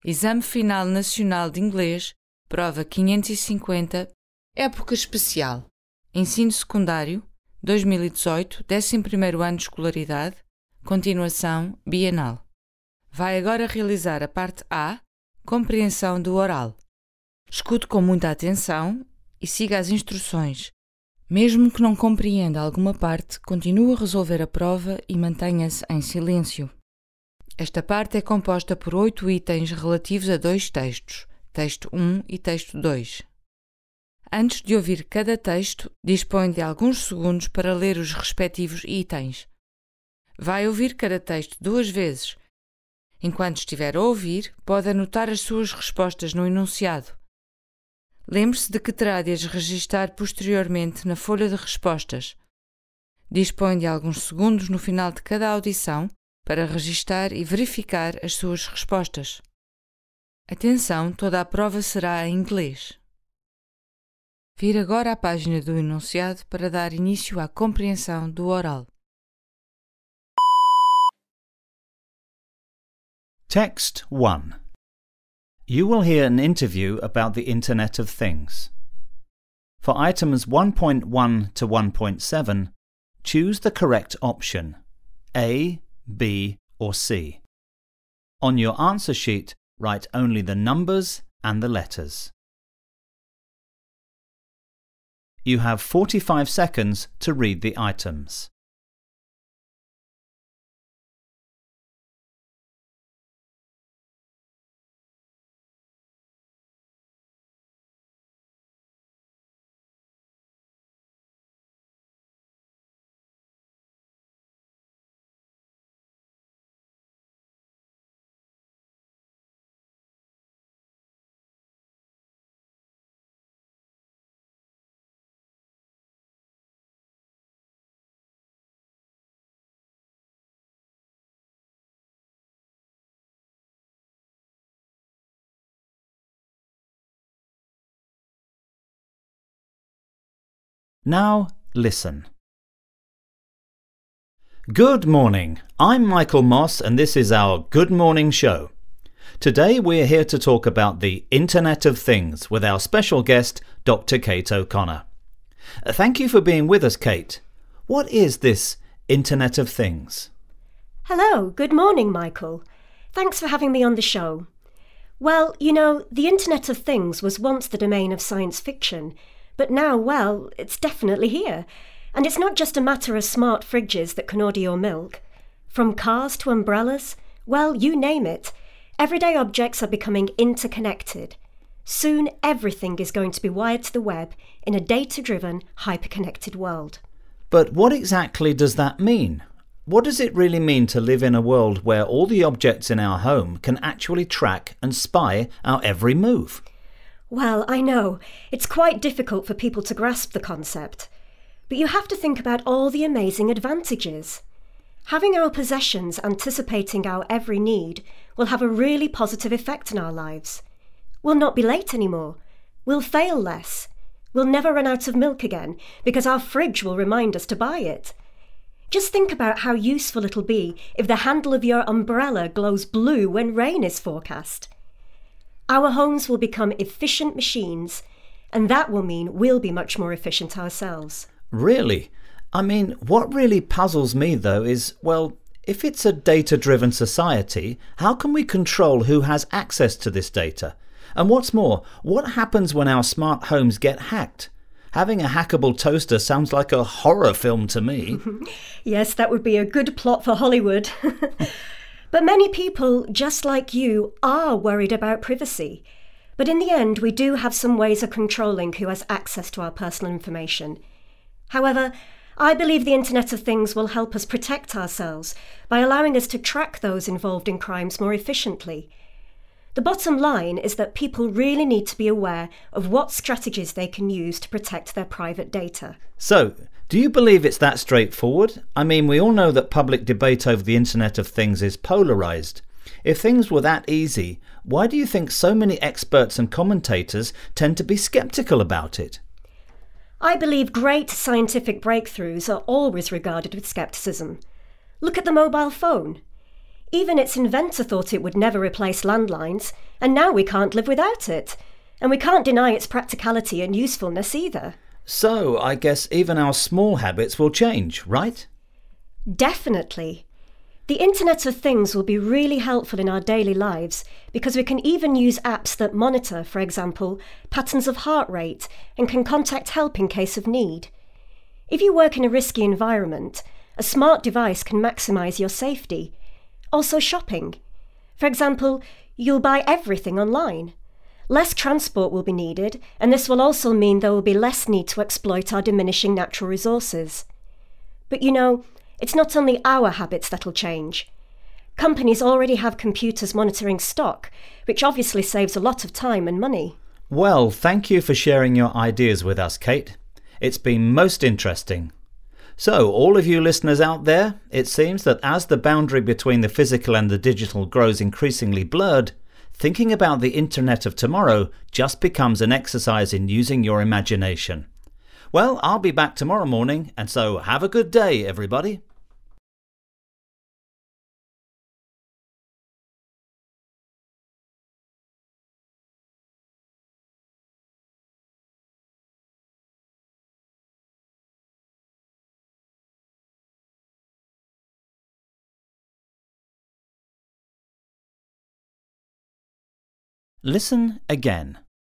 Exame Final Nacional de Inglês, Prova 550, Época Especial, Ensino Secundário, 2018, 11º ano de escolaridade, continuação bienal. Vai agora realizar a parte A, compreensão do oral. Escute com muita atenção e siga as instruções. Mesmo que não compreenda alguma parte, continue a resolver a prova e mantenha-se em silêncio. Esta parte é composta por 8 itens relativos a 2 textos, texto 1 e texto 2. Antes de ouvir cada texto, dispõe de alguns segundos para ler os respectivos itens. Vai ouvir cada texto 2 vezes. Enquanto estiver a ouvir, pode anotar as suas respostas no enunciado. Lembre-se de que terá de as registar posteriormente na folha de respostas. Dispõe de alguns segundos no final de cada audição para registar e verificar as suas respostas. Atenção, toda a prova será em inglês. Vire agora à página do enunciado para dar início à compreensão do oral. Text 1. You will hear an interview about the Internet of Things. For items 1.1 to 1.7, choose the correct option, A, B, or C. On your answer sheet, write only the numbers and the letters. You have 45 seconds to read the items. Now listen. Good morning. I'm Michael Moss and this is our Good Morning Show. Today we're here to talk about the Internet of Things with our special guest, Dr. Kate O'Connor. Thank you for being with us, Kate. What is this Internet of Things? Hello, good morning, Michael. Thanks for having me on the show. Well, you know, the Internet of Things was once the domain of science fiction, but now, well, it's definitely here. And it's not just a matter of smart fridges that can order your milk. From cars to umbrellas, well, you name it. Everyday objects are becoming interconnected. Soon, everything is going to be wired to the web in a data-driven, hyper-connected world. But what exactly does that mean? What does it really mean to live in a world where all the objects in our home can actually track and spy our every move? Well, I know, it's quite difficult for people to grasp the concept. But you have to think about all the amazing advantages. Having our possessions anticipating our every need will have a really positive effect on our lives. We'll not be late anymore. We'll fail less. We'll never run out of milk again because our fridge will remind us to buy it. Just think about how useful it'll be if the handle of your umbrella glows blue when rain is forecast. Our homes will become efficient machines, and that will mean we'll be much more efficient ourselves. Really? I mean, what really puzzles me, though, is, well, if it's a data-driven society, how can we control who has access to this data? And what's more, what happens when our smart homes get hacked? Having a hackable toaster sounds like a horror film to me. Yes, that would be a good plot for Hollywood. But many people, just like you, are worried about privacy. But in the end, we do have some ways of controlling who has access to our personal information. However, I believe the Internet of Things will help us protect ourselves by allowing us to track those involved in crimes more efficiently. The bottom line is that people really need to be aware of what strategies they can use to protect their private data. So, do you believe it's that straightforward? I mean, we all know that public debate over the Internet of Things is polarised. If things were that easy, why do you think so many experts and commentators tend to be sceptical about it? I believe great scientific breakthroughs are always regarded with scepticism. Look at the mobile phone. Even its inventor thought it would never replace landlines, and now we can't live without it. And we can't deny its practicality and usefulness either. So, I guess even our small habits will change, right? Definitely. The Internet of Things will be really helpful in our daily lives because we can even use apps that monitor, for example, patterns of heart rate and can contact help in case of need. If you work in a risky environment, a smart device can maximise your safety. Also shopping. For example, you'll buy everything online. Less transport will be needed, and this will also mean there will be less need to exploit our diminishing natural resources. But it's not only our habits that'll change. Companies already have computers monitoring stock, which obviously saves a lot of time and money. Well, thank you for sharing your ideas with us, Kate. It's been most interesting. So, all of you listeners out there, it seems that as the boundary between the physical and the digital grows increasingly blurred, thinking about the Internet of tomorrow just becomes an exercise in using your imagination. Well, I'll be back tomorrow morning, and so have a good day, everybody. Listen again.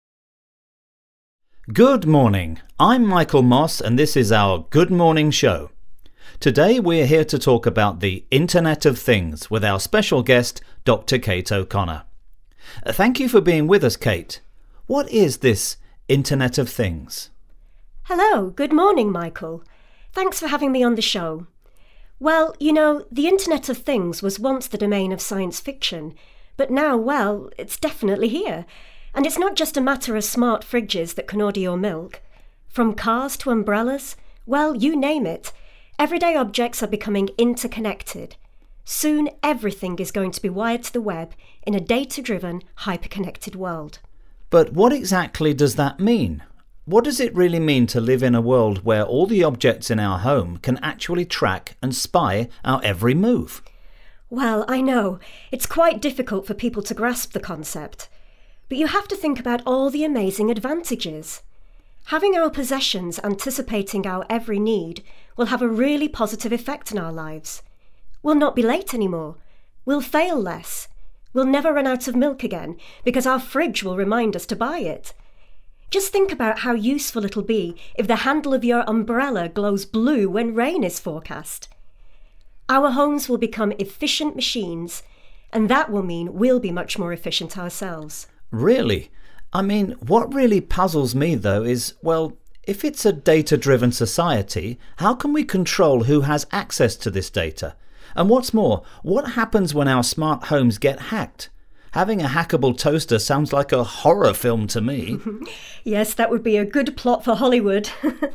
Good morning. I'm Michael Moss and this is our Good Morning Show. Today we're here to talk about the Internet of Things with our special guest, Dr. Kate O'Connor. Thank you for being with us, Kate. What is this Internet of Things? Hello, good morning, Michael. Thanks for having me on the show. Well, the Internet of Things was once the domain of science fiction, but now, well, it's definitely here. And it's not just a matter of smart fridges that can order your milk. From cars to umbrellas, well, you name it. Everyday objects are becoming interconnected. Soon, everything is going to be wired to the web in a data-driven, hyper-connected world. But what exactly does that mean? What does it really mean to live in a world where all the objects in our home can actually track and spy our every move? Well, I know, it's quite difficult for people to grasp the concept. But you have to think about all the amazing advantages. Having our possessions anticipating our every need will have a really positive effect on our lives. We'll not be late anymore. We'll fail less. We'll never run out of milk again because our fridge will remind us to buy it. Just think about how useful it'll be if the handle of your umbrella glows blue when rain is forecast. Our homes will become efficient machines, and that will mean we'll be much more efficient ourselves. Really? I mean, what really puzzles me, though, is, well, if it's a data-driven society, how can we control who has access to this data? And what's more, what happens when our smart homes get hacked? Having a hackable toaster sounds like a horror film to me. Yes, that would be a good plot for Hollywood.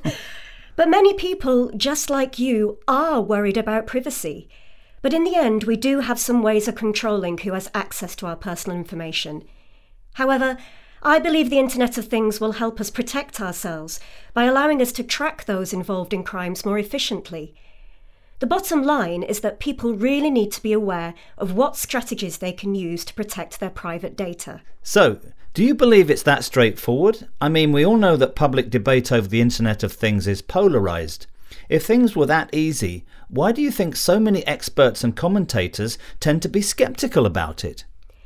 But many people, just like you, are worried about privacy. But in the end, we do have some ways of controlling who has access to our personal information. However, I believe the Internet of Things will help us protect ourselves by allowing us to track those involved in crimes more efficiently. The bottom line is that people really need to be aware of what strategies they can use to protect their private data. So, do you believe it's that straightforward? I mean, we all know that public debate over the Internet of Things is polarised. If things were that easy, why do you think so many experts and commentators tend to be sceptical about it?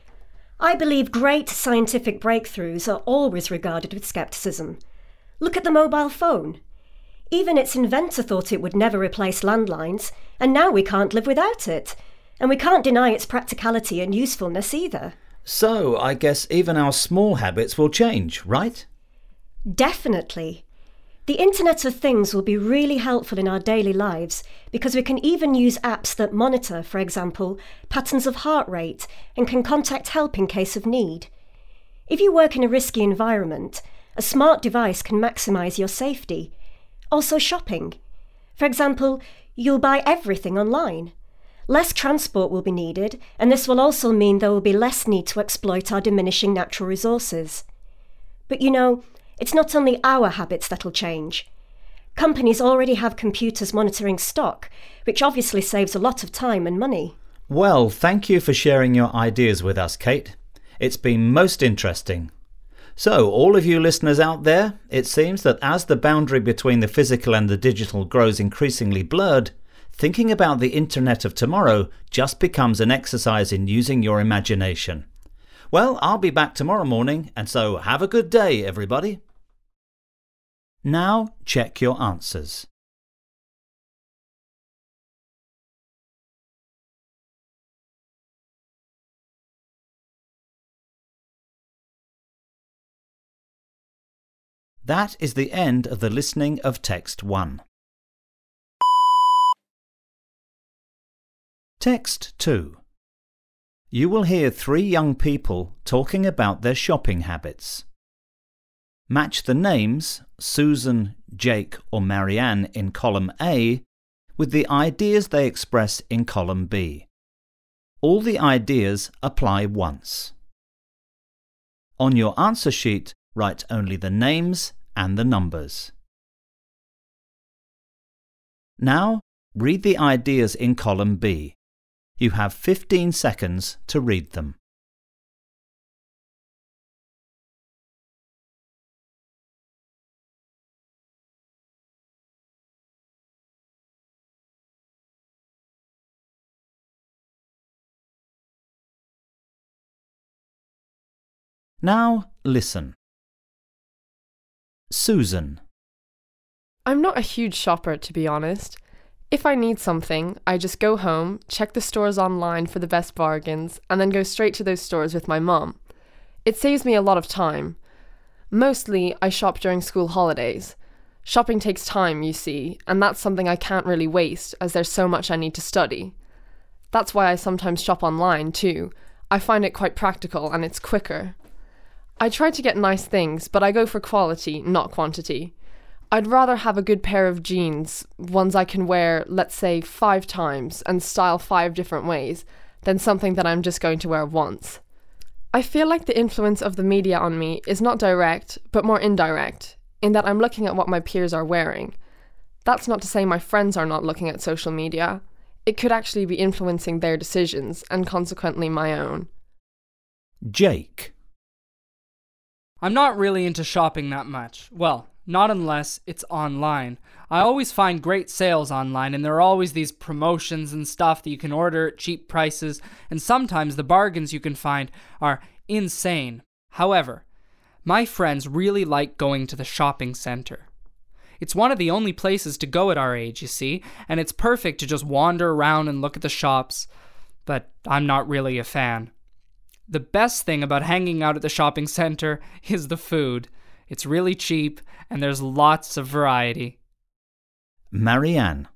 I believe great scientific breakthroughs are always regarded with scepticism. Look at the mobile phone. Even its inventor thought it would never replace landlines, and now we can't live without it. And we can't deny its practicality and usefulness either. So, I guess even our small habits will change, right? Definitely. The Internet of Things will be really helpful in our daily lives because we can even use apps that monitor, for example, patterns of heart rate and can contact help in case of need. If you work in a risky environment, a smart device can maximise your safety. Also shopping. For example, you'll buy everything online. Less transport will be needed, and this will also mean there will be less need to exploit our diminishing natural resources. But it's not only our habits that'll change. Companies already have computers monitoring stock, which obviously saves a lot of time and money. Well, thank you for sharing your ideas with us, Kate. It's been most interesting. So, all of you listeners out there, it seems that as the boundary between the physical and the digital grows increasingly blurred, thinking about the internet of tomorrow just becomes an exercise in using your imagination. Well, I'll be back tomorrow morning, and so have a good day, everybody. Now check your answers. That is the end of the listening of Text 1. Text 2. You will hear 3 young people talking about their shopping habits. Match the names, Susan, Jake or Marianne in column A, with the ideas they express in column B. All the ideas apply once. On your answer sheet, write only the names and the numbers. Now, read the ideas in column B. You have 15 seconds to read them. Now, listen. Susan. I'm not a huge shopper, to be honest. If I need something, I just go home, check the stores online for the best bargains, and then go straight to those stores with my mum. It saves me a lot of time. Mostly, I shop during school holidays. Shopping takes time, you see, and that's something I can't really waste as there's so much I need to study. That's why I sometimes shop online, too. I find it quite practical and it's quicker. I try to get nice things, but I go for quality, not quantity. I'd rather have a good pair of jeans, ones I can wear, let's say, 5 times and style 5 different ways, than something that I'm just going to wear once. I feel like the influence of the media on me is not direct, but more indirect, in that I'm looking at what my peers are wearing. That's not to say my friends are not looking at social media. It could actually be influencing their decisions, and consequently my own. Jake. I'm not really into shopping that much. Well, not unless it's online. I always find great sales online, and there are always these promotions and stuff that you can order at cheap prices, and sometimes the bargains you can find are insane. However, my friends really like going to the shopping center. It's one of the only places to go at our age, you see, and it's perfect to just wander around and look at the shops, but I'm not really a fan. The best thing about hanging out at the shopping center is the food. It's really cheap, and there's lots of variety. Marianne.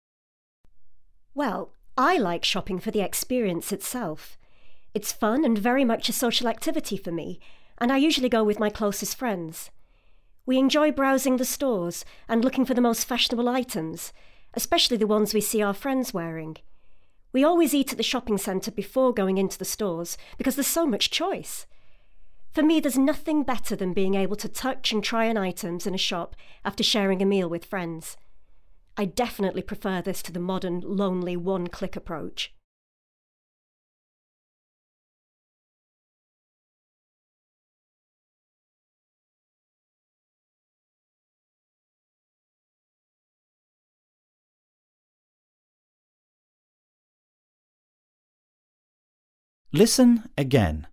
Well, I like shopping for the experience itself. It's fun and very much a social activity for me, and I usually go with my closest friends. We enjoy browsing the stores and looking for the most fashionable items, especially the ones we see our friends wearing. We always eat at the shopping centre before going into the stores because there's so much choice. For me, there's nothing better than being able to touch and try on items in a shop after sharing a meal with friends. I definitely prefer this to the modern, lonely, one-click approach. Listen again.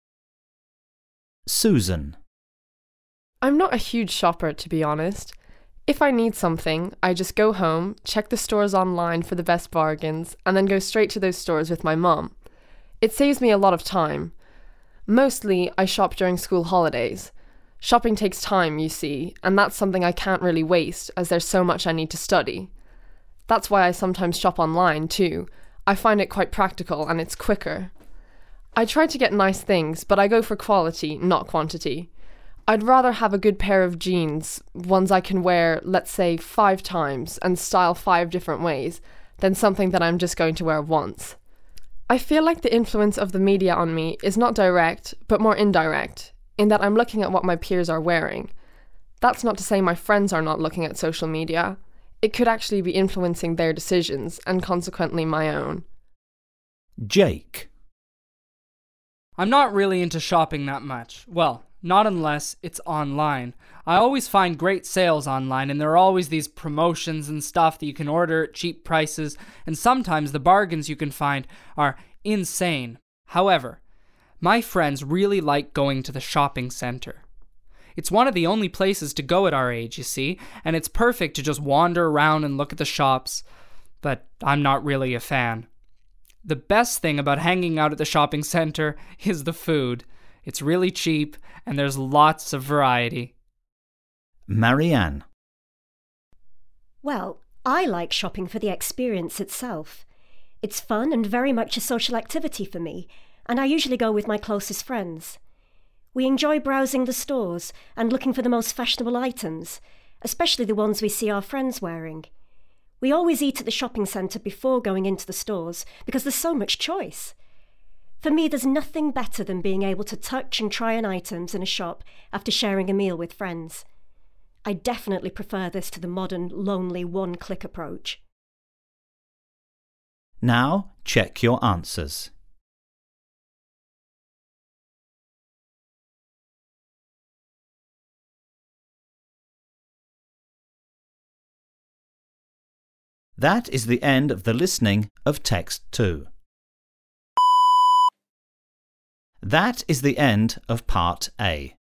Susan. I'm not a huge shopper, to be honest. If I need something, I just go home, check the stores online for the best bargains, and then go straight to those stores with my mum. It saves me a lot of time. Mostly, I shop during school holidays. Shopping takes time, you see, and that's something I can't really waste as there's so much I need to study. That's why I sometimes shop online, too. I find it quite practical and it's quicker. I try to get nice things, but I go for quality, not quantity. I'd rather have a good pair of jeans, ones I can wear, let's say, 5 times and style 5 different ways, than something that I'm just going to wear once. I feel like the influence of the media on me is not direct, but more indirect, in that I'm looking at what my peers are wearing. That's not to say my friends are not looking at social media. It could actually be influencing their decisions, and consequently my own. Jake. I'm not really into shopping that much. Well, not unless it's online. I always find great sales online, and there are always these promotions and stuff that you can order at cheap prices, and sometimes the bargains you can find are insane. However, my friends really like going to the shopping center. It's one of the only places to go at our age, you see, and it's perfect to just wander around and look at the shops, but I'm not really a fan. The best thing about hanging out at the shopping center is the food. It's really cheap, and there's lots of variety. Marianne. Well, I like shopping for the experience itself. It's fun and very much a social activity for me, and I usually go with my closest friends. We enjoy browsing the stores and looking for the most fashionable items, especially the ones we see our friends wearing. We always eat at the shopping centre before going into the stores because there's so much choice. For me, there's nothing better than being able to touch and try on items in a shop after sharing a meal with friends. I definitely prefer this to the modern, lonely, one-click approach. Now check your answers. That is the end of the listening of text 2. That is the end of part A.